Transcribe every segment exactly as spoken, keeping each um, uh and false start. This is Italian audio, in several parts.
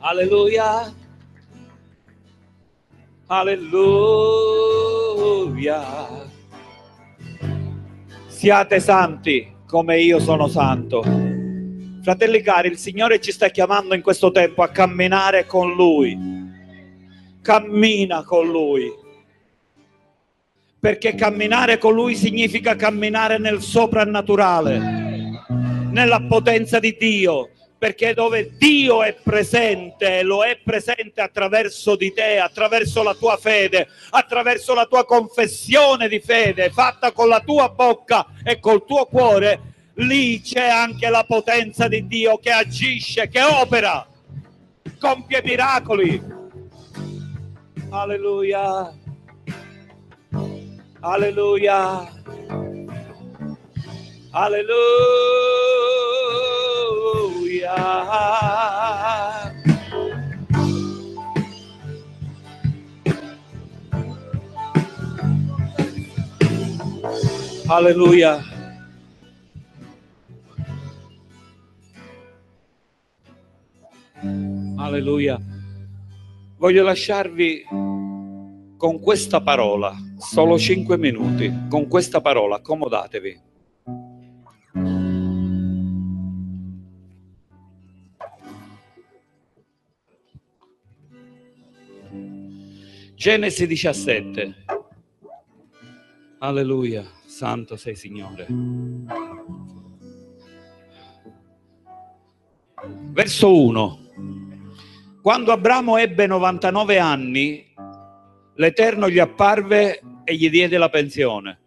Alleluia. Alleluia. Siate santi come io sono santo. Fratelli cari, il Signore ci sta chiamando in questo tempo a camminare con Lui. Cammina con Lui. Perché camminare con Lui significa camminare nel soprannaturale, nella potenza di Dio. Perché dove Dio è presente, lo è presente attraverso di te, attraverso la tua fede, attraverso la tua confessione di fede, fatta con la tua bocca e col tuo cuore. Lì c'è anche la potenza di Dio che agisce, che opera, compie miracoli. Alleluia. Alleluia. Alleluia. Alleluia. Alleluia. Voglio lasciarvi con questa parola, solo cinque minuti, con questa parola, accomodatevi. Genesi diciassette. Alleluia, santo sei Signore. Verso uno. Quando Abramo ebbe novantanove anni, l'Eterno gli apparve e gli diede la pensione.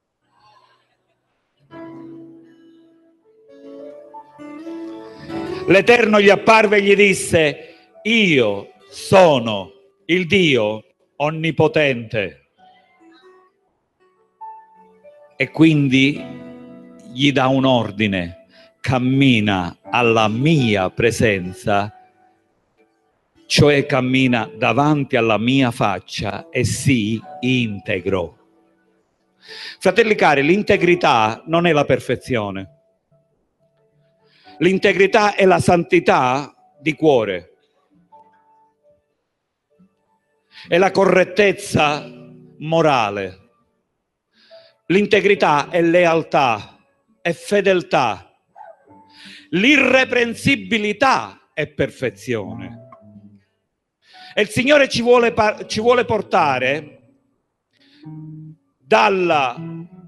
L'Eterno gli apparve e gli disse: io sono il Dio onnipotente. E quindi gli dà un ordine: cammina alla mia presenza, cioè cammina davanti alla mia faccia e sii integro. Fratelli cari, l'integrità non è la perfezione. L'integrità è la santità di cuore. È la correttezza morale. L'integrità è lealtà, è fedeltà. L'irreprensibilità è perfezione. E il Signore ci vuole, ci vuole portare dalla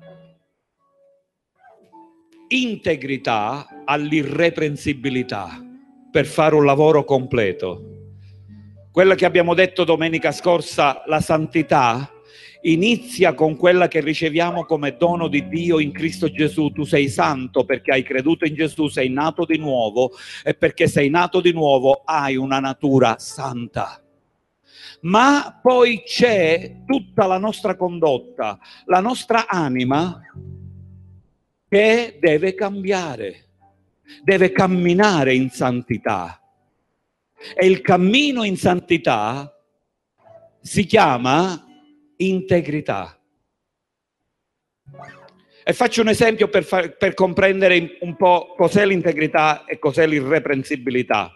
integrità all'irreprensibilità per fare un lavoro completo. Quello che abbiamo detto domenica scorsa, la santità, inizia con quella che riceviamo come dono di Dio in Cristo Gesù. Tu sei santo perché hai creduto in Gesù, sei nato di nuovo, e perché sei nato di nuovo hai una natura santa. Ma poi c'è tutta la nostra condotta, la nostra anima che deve cambiare, deve camminare in santità. E il cammino in santità si chiama integrità. E faccio un esempio per, far, per comprendere un po' cos'è l'integrità e cos'è l'irreprensibilità.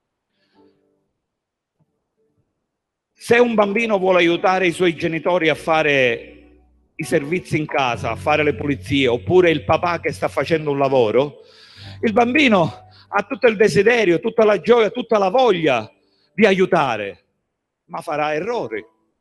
Se un bambino vuole aiutare i suoi genitori a fare i servizi in casa, a fare le pulizie, oppure il papà che sta facendo un lavoro, il bambino ha tutto il desiderio, tutta la gioia, tutta la voglia di aiutare, ma farà errori.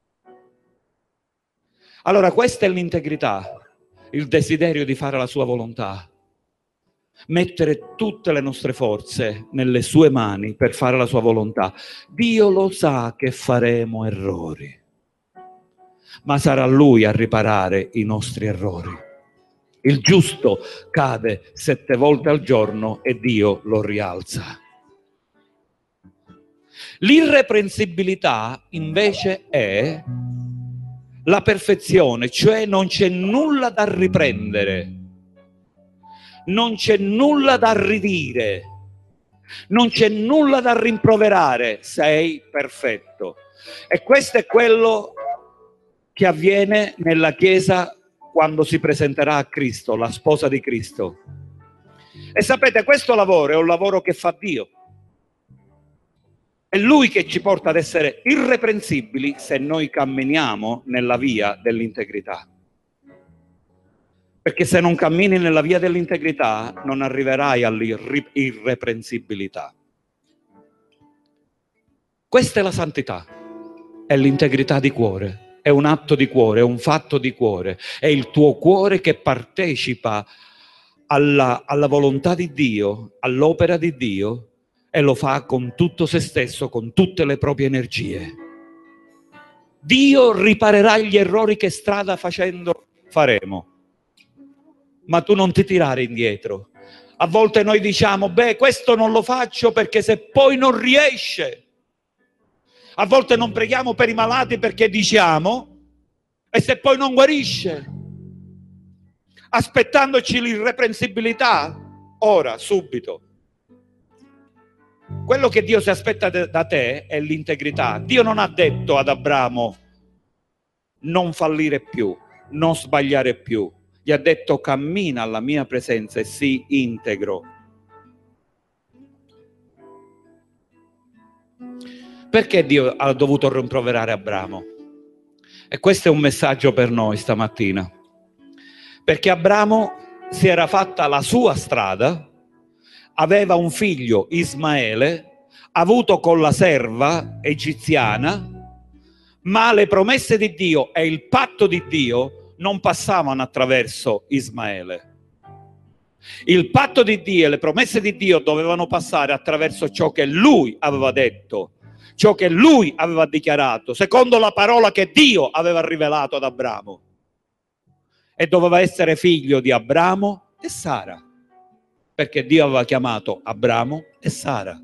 Allora questa è l'integrità, il desiderio di fare la sua volontà, mettere tutte le nostre forze nelle sue mani per fare la sua volontà. Dio lo sa che faremo errori, ma sarà Lui a riparare i nostri errori. Il giusto cade sette volte al giorno e Dio lo rialza. L'irreprensibilità invece è la perfezione, cioè non c'è nulla da riprendere, non c'è nulla da ridire, non c'è nulla da rimproverare, sei perfetto. E questo è quello che avviene nella Chiesa quando si presenterà a Cristo, la sposa di Cristo. E sapete, questo lavoro è un lavoro che fa Dio. È Lui che ci porta ad essere irreprensibili se noi camminiamo nella via dell'integrità. Perché se non cammini nella via dell'integrità non arriverai all'irreprensibilità. Questa è la santità, è l'integrità di cuore, è un atto di cuore, è un fatto di cuore, è il tuo cuore che partecipa alla, alla volontà di Dio, all'opera di Dio, e lo fa con tutto se stesso, con tutte le proprie energie. Dio riparerà gli errori che strada facendo faremo. Ma tu non ti tirare indietro. A volte noi diciamo, beh, questo non lo faccio perché se poi non riesce. A volte non preghiamo per i malati perché diciamo, e se poi non guarisce. Aspettandoci l'irreprensibilità, ora, subito. Quello che Dio si aspetta da te è l'integrità. Dio non ha detto ad Abramo non fallire più, non sbagliare più. Gli ha detto cammina alla mia presenza e sii integro. Perché Dio ha dovuto rimproverare Abramo? E questo è un messaggio per noi stamattina. Perché Abramo si era fatta la sua strada, aveva un figlio, Ismaele, avuto con la serva egiziana, ma le promesse di Dio e il patto di Dio non passavano attraverso Ismaele. Il patto di Dio e le promesse di Dio dovevano passare attraverso ciò che lui aveva detto, ciò che lui aveva dichiarato, secondo la parola che Dio aveva rivelato ad Abramo. E doveva essere figlio di Abramo e Sara, perché Dio aveva chiamato Abramo e Sara.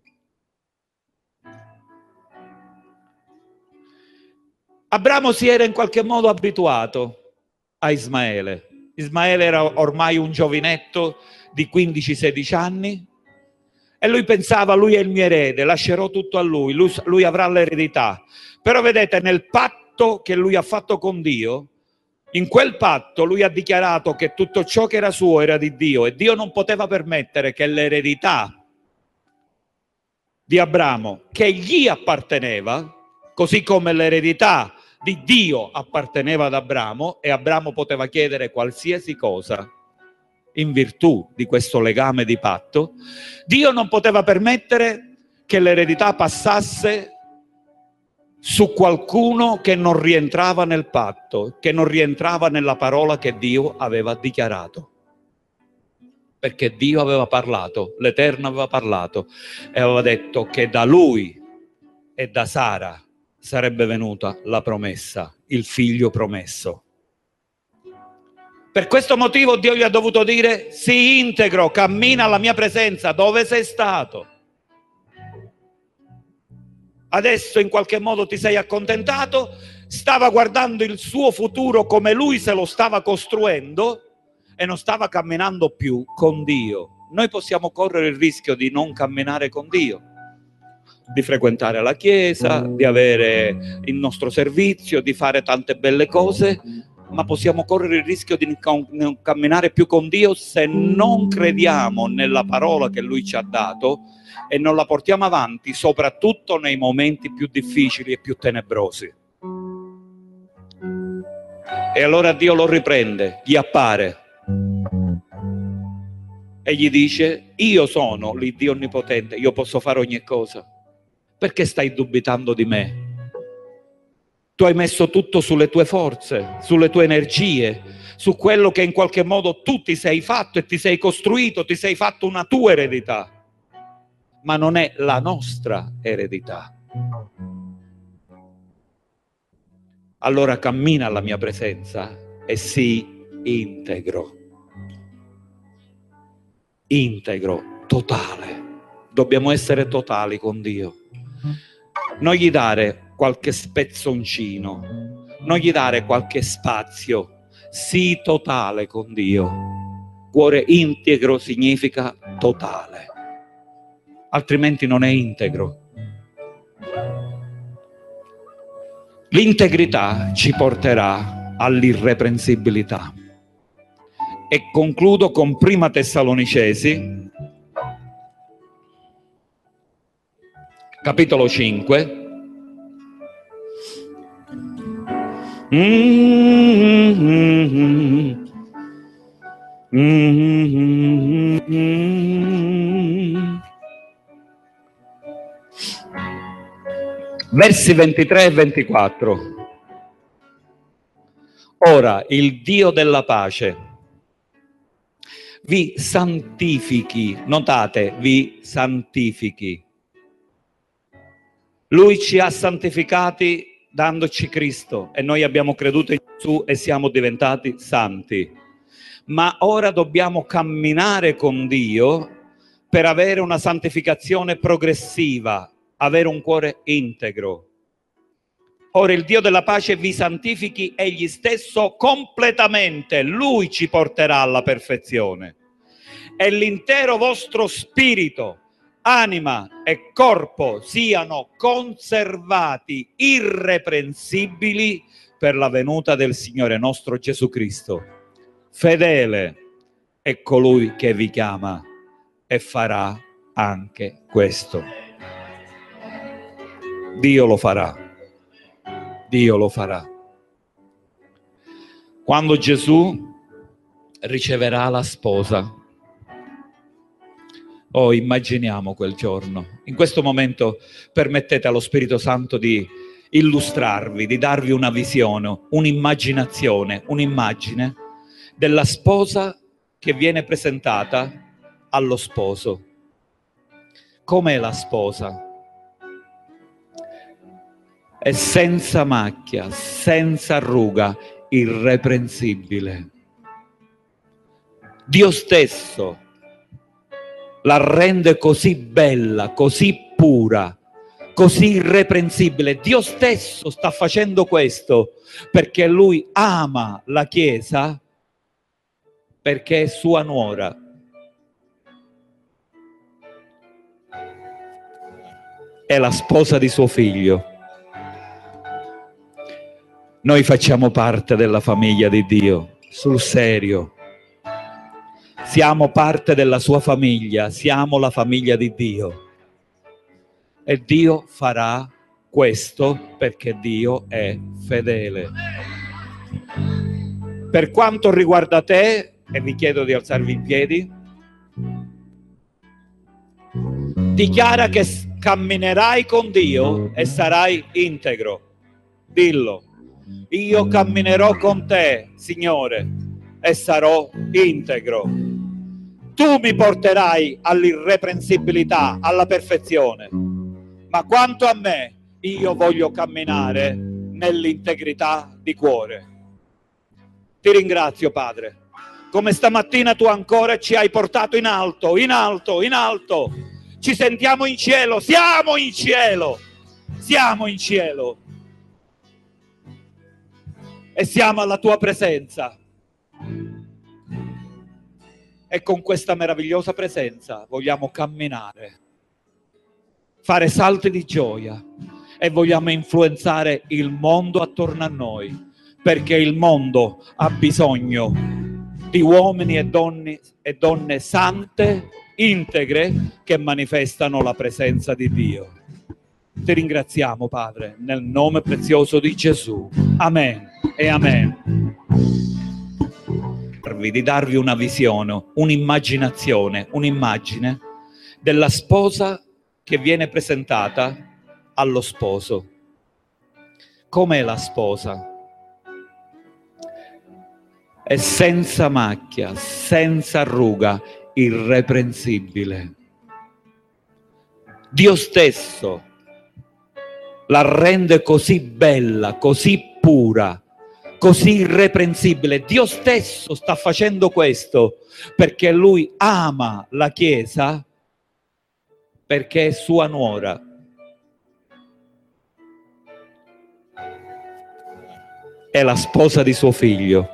Abramo si era in qualche modo abituato a Ismaele. Ismaele era ormai un giovinetto di quindici sedici anni e lui pensava, lui è il mio erede, lascerò tutto a lui, lui, lui avrà l'eredità. Però vedete, nel patto che lui ha fatto con Dio, in quel patto lui ha dichiarato che tutto ciò che era suo era di Dio e Dio non poteva permettere che l'eredità di Abramo, che gli apparteneva, così come l'eredità di Dio apparteneva ad Abramo, e Abramo poteva chiedere qualsiasi cosa in virtù di questo legame di patto, Dio non poteva permettere che l'eredità passasse su qualcuno che non rientrava nel patto, che non rientrava nella parola che Dio aveva dichiarato. Perché Dio aveva parlato, l'Eterno aveva parlato e aveva detto che da lui e da Sara sarebbe venuta la promessa, il figlio promesso. Per questo motivo Dio gli ha dovuto dire: sii integro, cammina alla mia presenza. Dove sei stato? Adesso in qualche modo ti sei accontentato, stava guardando il suo futuro come lui se lo stava costruendo e non stava camminando più con Dio. Noi possiamo correre il rischio di non camminare con Dio, di frequentare la chiesa, di avere il nostro servizio, di fare tante belle cose, ma possiamo correre il rischio di non camminare più con Dio se non crediamo nella parola che Lui ci ha dato e non la portiamo avanti, soprattutto nei momenti più difficili e più tenebrosi. E allora Dio lo riprende, gli appare e gli dice: io sono l'Iddio Onnipotente, io posso fare ogni cosa. Perché stai dubitando di me? Tu hai messo tutto sulle tue forze, sulle tue energie, su quello che in qualche modo tu ti sei fatto e ti sei costruito, ti sei fatto una tua eredità, ma non è la nostra eredità. Allora cammina alla mia presenza e sii integro. Integro, totale. Dobbiamo essere totali con Dio. Non gli dare qualche spezzoncino, non gli dare qualche spazio. Sii totale con Dio. Cuore integro significa totale, altrimenti non è integro. L'integrità ci porterà all'irreprensibilità. E concludo con Prima Tessalonicesi capitolo cinque. Mm-hmm. Mm-hmm. Versi ventitré e ventiquattro. Ora il Dio della pace vi santifichi, notate, vi santifichi. Lui ci ha santificati dandoci Cristo e noi abbiamo creduto in Gesù e siamo diventati santi. Ma ora dobbiamo camminare con Dio per avere una santificazione progressiva, avere un cuore integro. Ora il Dio della pace vi santifichi egli stesso completamente, Lui ci porterà alla perfezione. E l'intero vostro spirito, anima e corpo siano conservati irreprensibili per la venuta del Signore nostro Gesù Cristo. Fedele è colui che vi chiama e farà anche questo. Dio lo farà. Dio lo farà. Quando Gesù riceverà la sposa, oh, immaginiamo quel giorno. In questo momento permettete allo Spirito Santo di illustrarvi, di darvi una visione, un'immaginazione, un'immagine della sposa che viene presentata allo sposo. Com'è la sposa? È senza macchia, senza ruga, irreprensibile. Dio stesso la rende così bella, così pura, così irreprensibile. Dio stesso sta facendo questo perché Lui ama la Chiesa, perché è sua nuora. È la sposa di suo figlio. Noi facciamo parte della famiglia di Dio, sul serio. Siamo parte della sua famiglia, siamo la famiglia di Dio. E Dio farà questo perché Dio è fedele. Per quanto riguarda te, e vi chiedo di alzarvi in piedi, dichiara che camminerai con Dio e sarai integro. Dillo. Io camminerò con te, Signore, e sarò integro. Tu mi porterai all'irreprensibilità, alla perfezione. Ma quanto a me, io voglio camminare nell'integrità di cuore. Ti ringrazio, Padre. Come stamattina tu ancora ci hai portato in alto, in alto, in alto. Ci sentiamo in cielo, siamo in cielo, siamo in cielo. E siamo alla tua presenza. E con questa meravigliosa presenza vogliamo camminare, fare salti di gioia e vogliamo influenzare il mondo attorno a noi, perché il mondo ha bisogno di uomini e donne, e donne sante, integre, che manifestano la presenza di Dio. Ti ringraziamo, Padre, nel nome prezioso di Gesù. Amen e amen. Di darvi una visione, un'immaginazione, un'immagine della sposa che viene presentata allo sposo. Com'è la sposa? È senza macchia, senza ruga, irreprensibile. Dio stesso la rende così bella, così pura, così irreprensibile. Dio stesso sta facendo questo perché Lui ama la Chiesa, perché è sua nuora. È la sposa di suo figlio.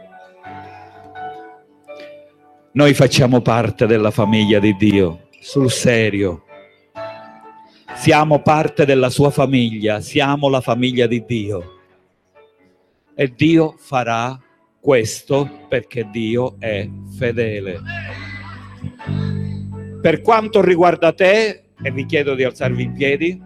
Noi facciamo parte della famiglia di Dio, sul serio. Siamo parte della sua famiglia, siamo la famiglia di Dio. E Dio farà questo perché Dio è fedele. Per quanto riguarda te, E vi chiedo di alzarvi in piedi.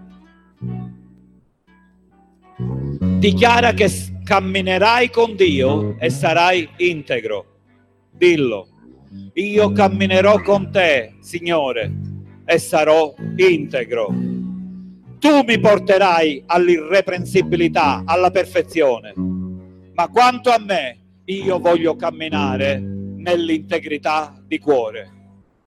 Dichiara che camminerai con Dio e sarai integro. Dillo. Io camminerò con te, Signore, e sarò integro. Tu mi porterai all'irreprensibilità, alla perfezione. Ma quanto a me, io voglio camminare nell'integrità di cuore.